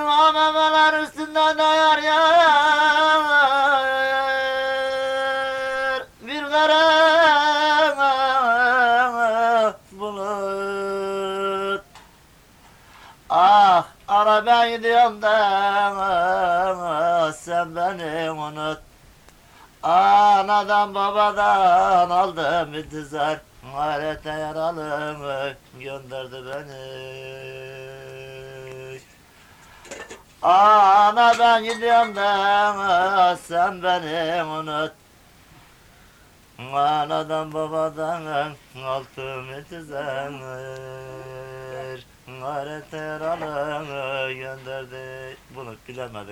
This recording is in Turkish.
Amemeler üstünden ayar yağar. Bir kara bulut. Ah ara ben gidiyorum da sen beni unut. Anadan babadan aldım bir dizer, gayrete yaralımı gönderdi beni. Ana ben gidiyorum da sen beni unut. Anadan babadan aldım bir dizer, gayrete yaralımı gönderdi. Bunu bilemedik.